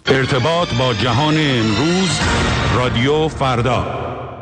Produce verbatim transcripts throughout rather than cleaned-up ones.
ارتباط با جهان امروز، رادیو فردا.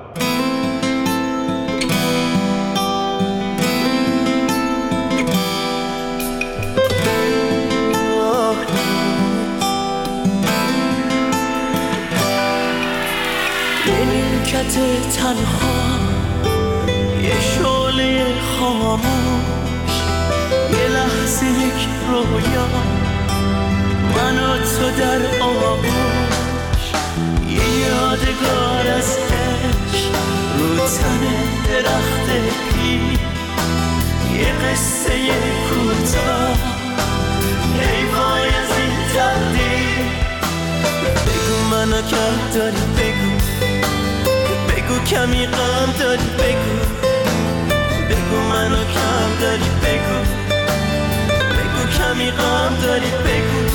یه نیمکت تنها، یه شعله خاموش، یه لحظه یک رویا، من و تو در آغوش، یه یادگار از عشق رو تن درخت پیر، یه قصه کوتاه، ای وای از این تقدیر. بگو منو کم داری، بگو بگو کمی غم داری، بگو بگو منو کم داری، بگو بگو کمی غم داری، بگو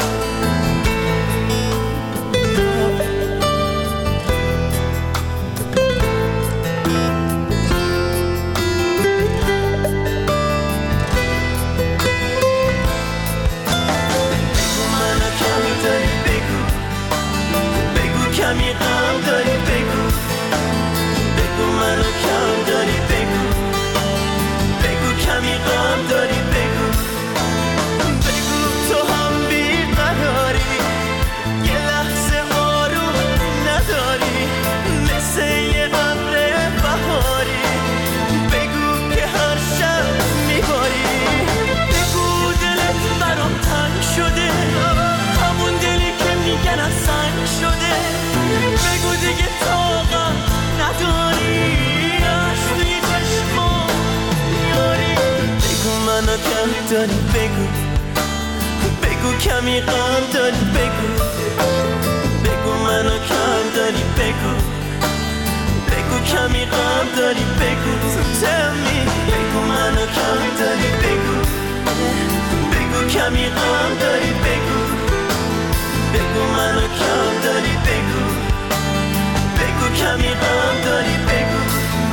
کمی غم داری، بگو بگو منو کم داری، بگو بگو کمی غم داری، بگو بگو تو هم بیقراری، یه لحظه آروم نداری، مثل یه ابر بهاری، بگو که هر شب میباری، بگو دلت برام تنگ شده، همون دلی که میگن از سنگ شده، بگو دیگه طاقت نداری، عشق توی چشما میاری، بگو منو کم داری، بگو بگو کمی غم داری، بگو بگو منو کم داری، بگو بگو کمی غم داری، بگو tell me، بگو منو کم داری، بگو بگو کمی غم داری، بگو بگو منو کم داری، بگو بگو کمی غم داری، بگو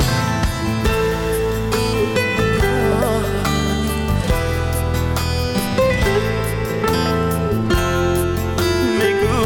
بگو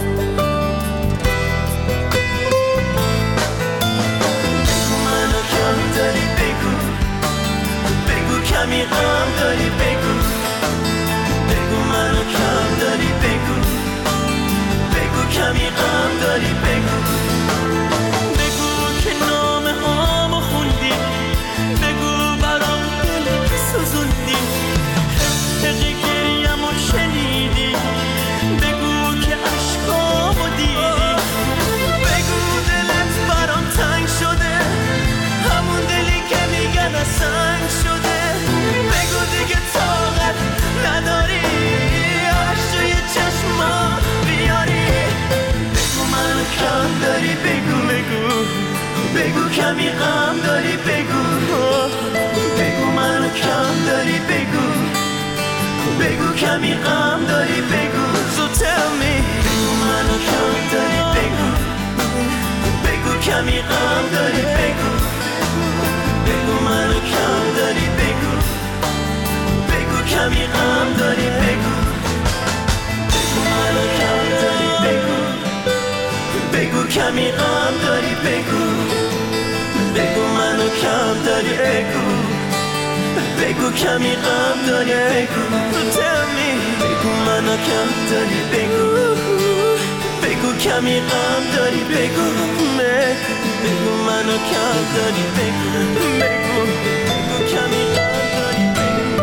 بگو منو کم داری، بگو بگو کمی غم داری، بگو بگو منو کم داری، بگو بگو کمی غم داری، بگو بگو که نامه هامو خوندی، بگو برام دل سوزوندی، حقی گریه‌مو شنیدی، بگو که عشقامو دیدی، بگو دلت برام تنگ شده، همون دلی که میگن از سنگ شده، بگو دیگه طاقت نداری، عشق توی چشما بیاری، بگو منو کم داری، بگو بگو بگو کمی غم داری، بگو بگو منو کم داری، بگو بگو کمی غم داری، بگو so tell me، بگو منو کم داری، بگو بگو کمی غم داری، بگو بگو منو کم داری، بگو بگو کمی غم داری، بگو بگو منو کم داری، بگو بگو کمی غم داری، بگو بگو منو کم داری، بگو بگو کمی غم داری، بگو tell me، بگو منو کم داری، بگو بگو کمی غم داری، بگو بگو منو کم داری، بگو بگو بگو کمی غم داری، بگو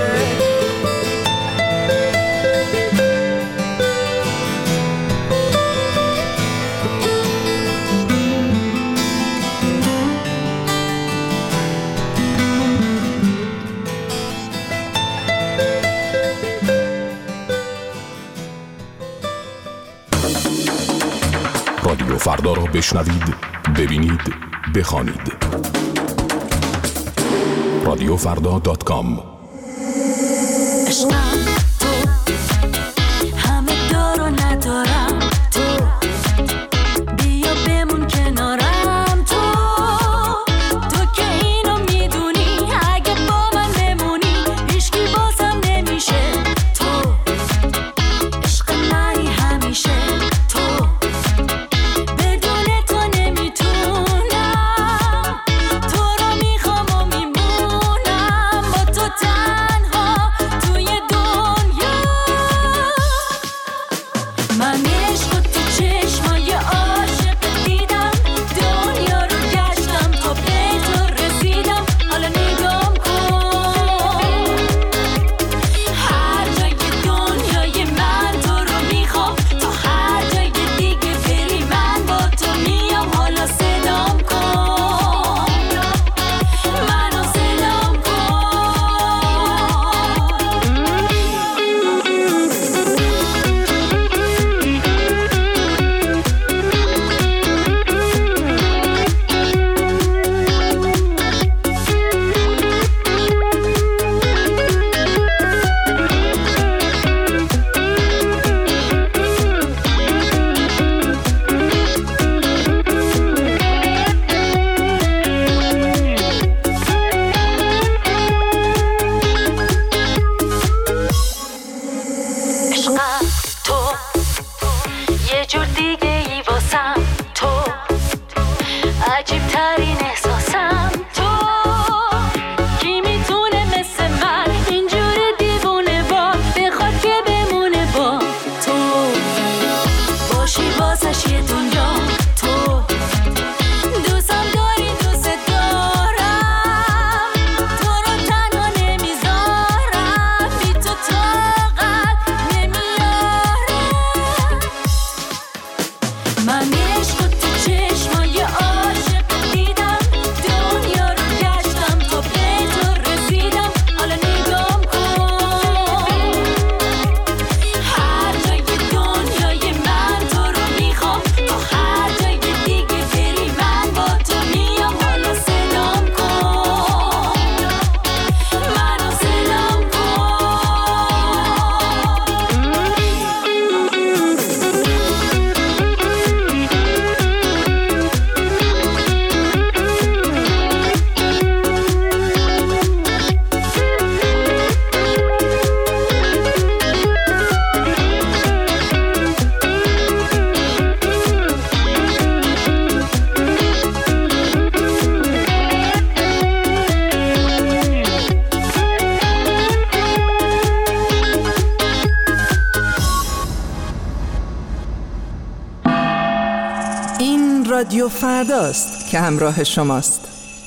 رادیو فردا را بشنوید، ببینید، بخوانید. رادیو فردا دات کام. عشقم تو همه دار و ندارم، تو بیا بمون کنارم، تو تو که اینو میدونی، اگه با من نمونی هیچکی بازم نمیشه، تو عشق منی همیشه. جور دیگه ای واسم تو، عجیب ترین احساسم تو. کی میتونه مثل من اینجور دیوونه با بخواد که بمونه با تو، باشی واسش یه دنیا تو. دوستم داری دوست دارم، تو رو تنها نمیذارم، بی تو طاقت نمیارم. من عشق تو چشمای عاشق دیدم، دنیا رو گشتم تا به تو رسیدم. حالا نگام کن، هر جای دنیای من تو رو میخوام، تا هر جای دیگه بری من با تو میام. حالا سلام کن، منو سلام این رادیو فرداست که همراه شماست.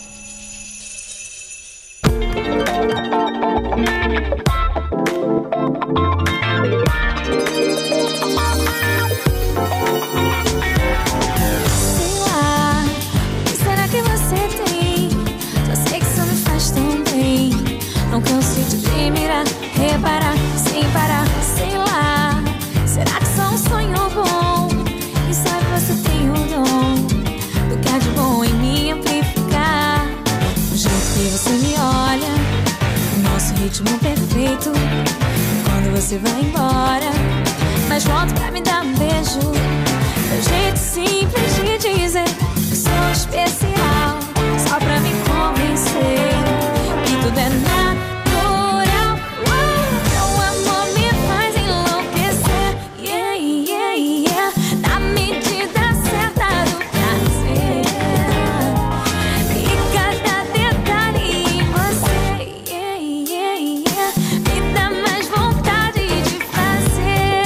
Será que você tem? Só sei que isso me faz tão bem. Não canso de te mirar, reparar, sem parar, sei lá. Será que só um sonho bom? E sabe você tem o dom do que há de bom em mim amplificar. O jeito que você me olha, o nosso ritmo perfeito. Quando você vai embora, mas volta pra me dar um beijo. Meu jeito simples de dizer que sou especial, só pra me convencer que tudo é natural. Uau, meu amor me faz enlouquecer. Yeah, yeah, yeah. Na medida certa do prazer, e cada detalhe em você, yeah, yeah, yeah, me dá mais vontade de fazer.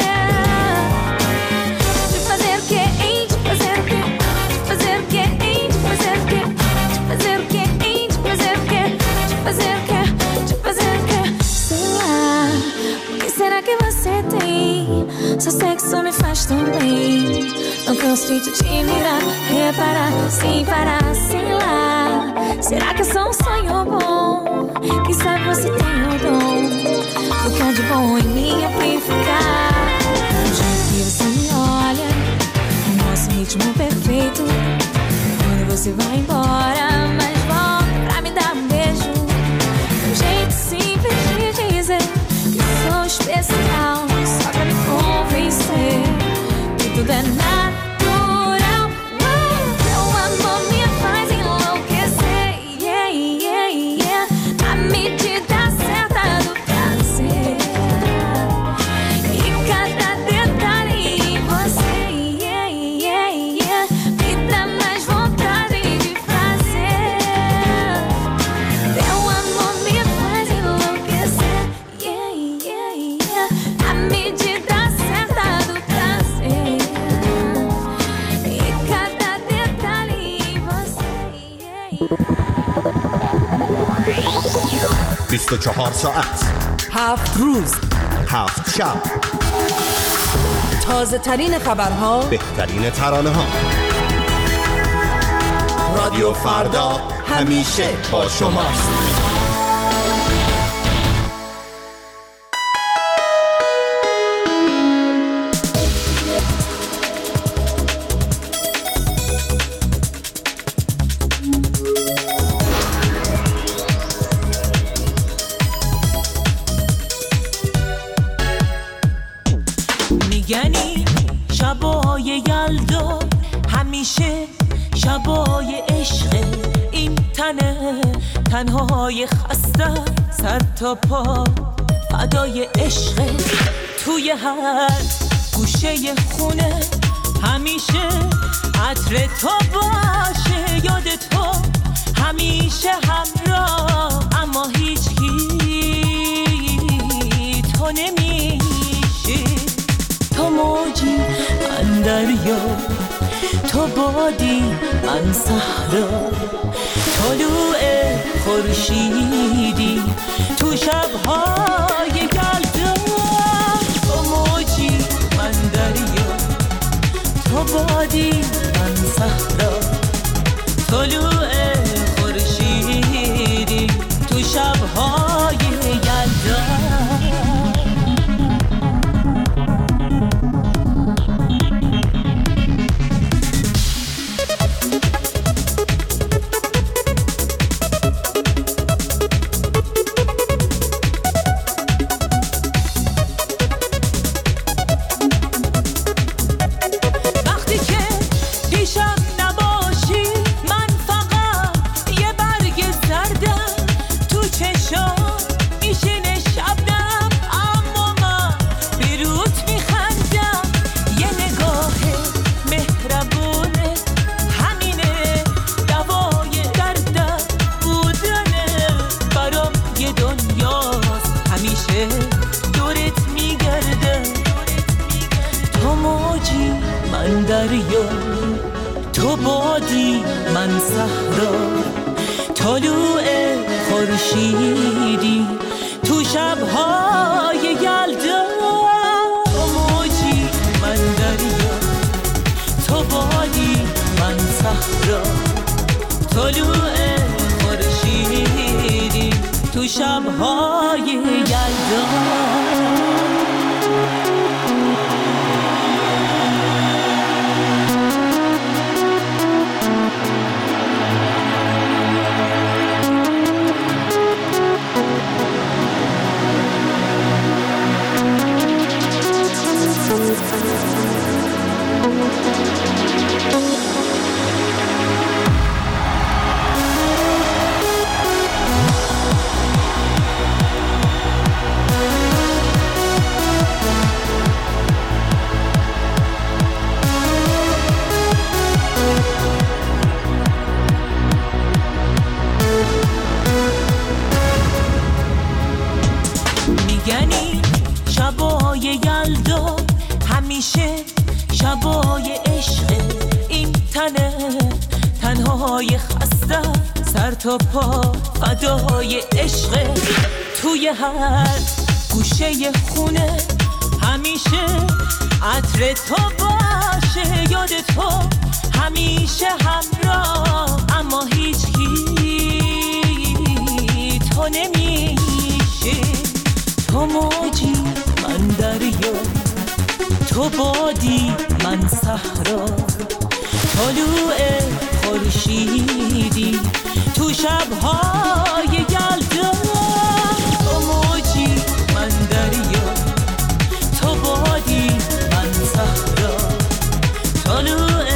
De fazer o que, hein? De fazer o que? De fazer o que, hein? De fazer o que? De fazer o que, hein? De fazer o que? De fazer o que? De fazer o que? Sei lá, o que será que você tem? Só sei que isso me faz tão bem. Não canso de te mirar, reparar, sem parar, sei lá. Será que é só um sonho bom? Quem sabe você tem o dom do que há de bom em mim amplificar. O jeito que você me olha, o nosso ritmo perfeito. Quando você vai embora, mas volta pra me dar um beijo. Um jeito simples de dizer que sou especial, só pra me convencer que tudo é natural. Uau, meu amor me faz enlouquecer. Yeah, yeah, yeah. Na medida certa do prazer, e cada detalhe em você, yeah, yeah, yeah, me dá mais vontade de fazer. Meu amor me faz enlouquecer. Yeah, yeah, yeah. Na medida certa do prazer, e cada detalhe em você, yeah. بیست و چهار ساعت، هفت روز، هفت شب، تازه ترین خبرها، بهترین ترانه ها. رادیو فردا همیشه با شماست. میگنی شبای یلدا همیشه شبای عشق، این تنه تنهای خسته سر تا پا فدای عشق. توی هر گوشه خونه همیشه عطر تو باشه، یاد تو همیشه همراه، اما هیچ کی تو نمیشه. تو موجی من دریا، تو بادی من صحرا، طلوع خورشیدی تو شب‌های یلدا. تو موجی من دریا، تو بادی من صحرا، طلوع خورشیدی تو شب‌های یلدا. تو بادی من صحرا، طلوع خورشیدی تو شب‌های یلدا. تو موجی من دریا، تو بادی من صحرا، طلوع خورشیدی تو شب‌های یلدا. میگنی شبای یلدا همیشه شبای عشق، این تنه تنهای خسته سر تا پا فدای عشق. توی هر گوشه خونه همیشه عطر تو باشه، یاد تو همیشه همراه، اما هیچ کی تو نمیشه. تو موجی من دریا، تو بادی من صحرا، طلوع خورشیدی تو شب‌های یلدا. تو موجی من دریا، تو بادی من صحرا، طلوع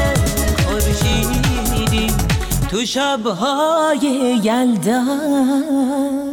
خورشیدی تو شب‌های یلدا.